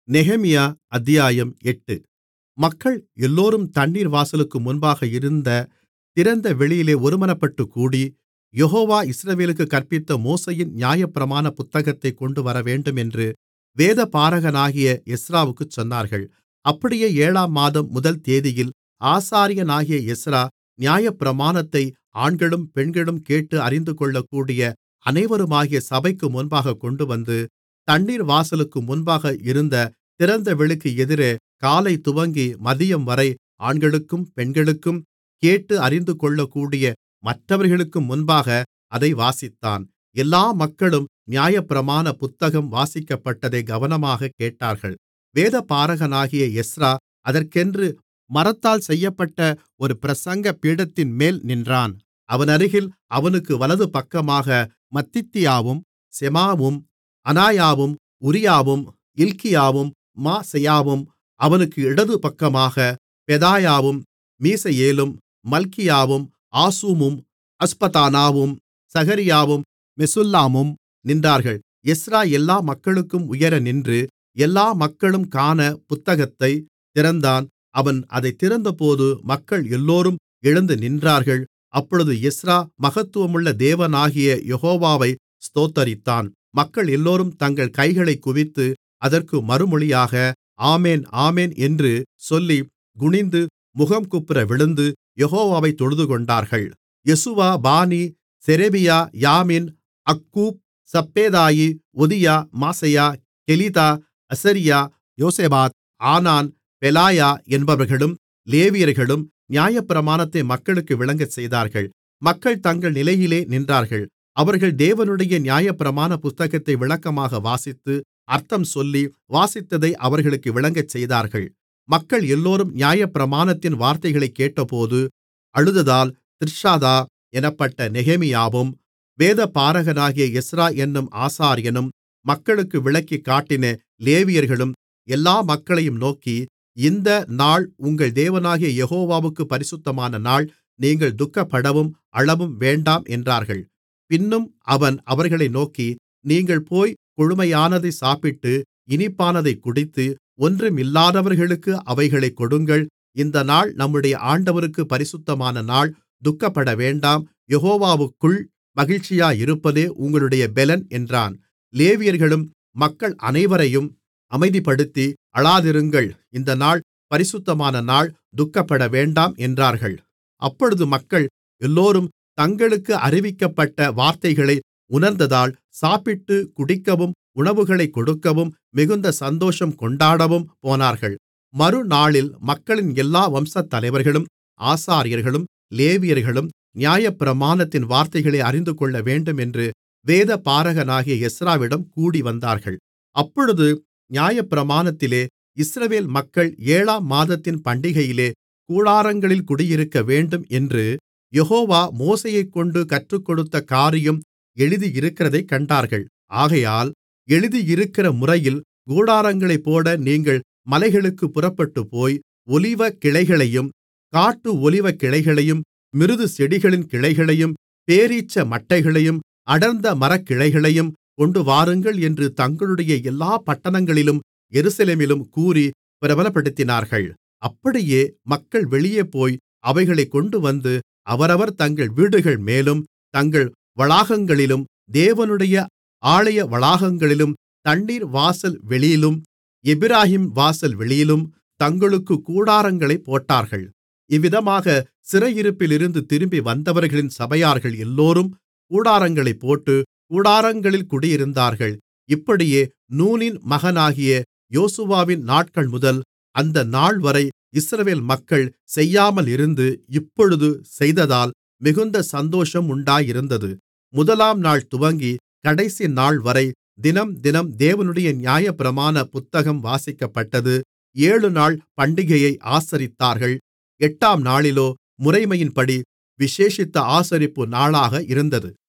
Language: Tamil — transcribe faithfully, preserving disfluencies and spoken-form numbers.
நெகேமியா அத்தியாயம் எட்டு. மக்கள் எல்லோரும் தண்ணீர் வாசலுக்கு முன்பாக இருந்த திறந்த வெளியிலே ஒருமனப்பட்டுக் கூடி, யெகோவா இஸ்ரவேலுக்குக் கற்பித்த மோசேயின் நியாயப்பிரமாண புத்தகத்தைக் கொண்டுவரவேண்டுமென்று வேதபாரகனாகிய எஸ்றாவுக்குச் சொன்னார்கள். அப்படியே ஏழாம் மாதம் முதல் தேதியில் ஆசாரியனாகிய எஸ்றா நியாயப்பிரமாணத்தை ஆண்களும் பெண்களும் கேட்டு அறிந்துகொள்ளக்கூடிய அனைவருமாகிய சபைக்கு முன்பாகக் கொண்டுவந்து, தண்ணீர் வாசலுக்கு முன்பாக இருந்த திறந்தவெளிக்கு எதிரே காலை துவங்கி மதியம்வரை ஆண்களுக்கும் பெண்களுக்கும் கேட்டு அறிந்துகொள்ளக்கூடிய மற்றவர்களுக்கும் முன்பாக அதை வாசித்தான். எல்லா மக்களும் நியாயப்பிரமாண புத்தகம் வாசிக்கப்பட்டதை கவனமாகக் கேட்டார்கள். வேதபாரகனாகிய எஸ்றா அதற்கென்று மரத்தால் செய்யப்பட்ட ஒரு பிரசங்க பீடத்தின்மேல் நின்றான். அவனருகில் அவனுக்கு வலதுபக்கமாக மத்தித்தியாவும் செமாவும் அனாயாவும் உரியாவும் இல்க்கியாவும் மாசெயாவும், அவனுக்கு இடதுபக்கமாக பெதாயாவும் மீசயேலும் மல்கியாவும் ஆசூமும் அஸ்பதானாவும் சகரியாவும் மெசுல்லாமும் நின்றார்கள். எஸ்றா எல்லா மக்களுக்கும் உயர நின்று எல்லா மக்களும் காண புத்தகத்தைத் திறந்தான். அவன் அதைத் திறந்தபோது மக்கள் எல்லோரும் எழுந்து நின்றார்கள். அப்பொழுது எஸ்றா மகத்துவமுள்ள தேவனாகிய யெகோவாவை ஸ்தோத்தரித்தான். மக்கள் எல்லோரும் தங்கள் கைகளைக் குவித்து அதற்கு மறுமொழியாக ஆமென் ஆமென் என்று சொல்லி குனிந்து முகங்குப்புற விழுந்து யெகோவாவைத் தொழுதுகொண்டார்கள். யெசுவா, பானி, செரெபியா, யாமின், அக்கூப், சப்பேதாயி, ஒதியா, மாசெயா, கெலிதா, அசரியா, யோசபாத், ஆனான், பெலாயா என்பவர்களும் லேவியர்களும் நியாயப்பிரமாணத்தை மக்களுக்கு விளங்கச் செய்தார்கள். மக்கள் தங்கள் நிலையிலே நின்றார்கள். அவர்கள் தேவனுடைய நியாயப்பிரமாண புத்தகத்தை விளக்கமாக வாசித்து அர்த்தம் சொல்லி வாசித்ததை அவர்களுக்கு விளங்கச் செய்தார்கள். மக்கள் எல்லோரும் நியாயப்பிரமாணத்தின் வார்த்தைகளைக் கேட்டபோது அழுததால் திர்ஷாதா எனப்பட்ட நெகேமியாவும் வேதபாரகனாகிய எஸ்றா என்னும் ஆசாரியனும் மக்களுக்கு விளக்கிக் காட்டின லேவியர்களும் எல்லா மக்களையும் நோக்கி, இந்த நாள் உங்கள் தேவனாகிய யெகோவாவுக்குப் பரிசுத்தமான நாள், நீங்கள் துக்கப்படவும் அழவும் வேண்டாம் என்றார்கள். பின்னும் அவன் அவர்களை நோக்கி, நீங்கள் போய் கொழுமையானதை சாப்பிட்டு இனிப்பானதைக் குடித்து ஒன்றுமில்லாதவர்களுக்கு அவைகளைக் கொடுங்கள். இந்த நாள் நம்முடைய ஆண்டவருக்குப் பரிசுத்தமான நாள், துக்கப்பட வேண்டாம், யெகோவாவுக்குள் மகிழ்ச்சியாயிருப்பதே உங்களுடைய பெலன் என்றான். லேவியர்களும் மக்கள் அனைவரையும் அமைதிப்படுத்தி, அழாதிருங்கள், இந்த நாள் பரிசுத்தமான நாள், துக்கப்பட வேண்டாம் என்றார்கள். அப்பொழுது மக்கள் எல்லோரும் தங்களுக்கு அறிவிக்கப்பட்ட வார்த்தைகளை உணர்ந்ததால் சாப்பிட்டு குடிக்கவும் உணவுகளைக் கொடுக்கவும் மிகுந்த சந்தோஷம் கொண்டாடவும் போனார்கள். மறுநாளில் மக்களின் எல்லா வம்சத்தலைவர்களும் ஆசாரியர்களும் லேவியர்களும் நியாயப்பிரமாணத்தின் வார்த்தைகளை அறிந்துகொள்ள வேண்டுமென்று வேதபாரகனாகிய எஸ்றாவிடம் கூடிவந்தார்கள். அப்பொழுது நியாயப்பிரமாணத்திலே இஸ்ரவேல் மக்கள் ஏழாம் மாதத்தின் பண்டிகையிலே கூடாரங்களில் குடியிருக்க வேண்டும் என்று யெகோவா மோசேயைக்கொண்டு கற்றுக்கொடுத்த காரியம் எழுதியிருக்கிறதைக் கண்டார்கள். ஆகையால் எழுதியிருக்கிற முறையில் கூடாரங்களைப் போட நீங்கள் மலைகளுக்குப் புறப்பட்டுப்போய் ஒலிவக் கிளைகளையும் காட்டு ஒலிவக் கிளைகளையும் மிருது செடிகளின் கிளைகளையும் பேரீச்ச மட்டைகளையும் அடர்ந்த மரக்கிளைகளையும் கொண்டுவாருங்கள் என்று தங்களுடைய எல்லா பட்டணங்களிலும் எருசலேமிலும் கூறி பிரபலப்படுத்தினார்கள். அப்படியே மக்கள் வெளியே போய் அவைகளைக் கொண்டுவந்து அவரவர் தங்கள் வீடுகள் மேலும் தங்கள் வளாகங்களிலும் தேவனுடைய ஆலய வளாகங்களிலும் தண்ணீர் வாசல் வெளியிலும் எப்பிராயீம் வாசல் வெளியிலும் தங்களுக்குக் கூடாரங்களைப் போட்டார்கள். இவ்விதமாக சிறையிருப்பிலிருந்து திரும்பி வந்தவர்களின் சபையார்கள் எல்லோரும் கூடாரங்களைப் போட்டு கூடாரங்களில் குடியிருந்தார்கள். இப்படியே நூனின் மகனாகிய யோசுவாவின் நாட்கள்முதல் அந்த நாள்வரை இஸ்ரவேல் மக்கள் செய்யாமலிருந்து இப்பொழுது செய்ததால் மிகுந்த சந்தோஷம் உண்டாயிருந்தது. முதலாம் நாள் துவங்கி கடைசி நாள்வரை தினம் தினம் தேவனுடைய நியாயப்பிரமாண புத்தகம் வாசிக்கப்பட்டது. ஏழுநாள் பண்டிகையை ஆசரித்தார்கள். எட்டாம் நாளிலோ முறைமையின்படி விசேஷித்த ஆசரிப்பு நாளாக இருந்தது.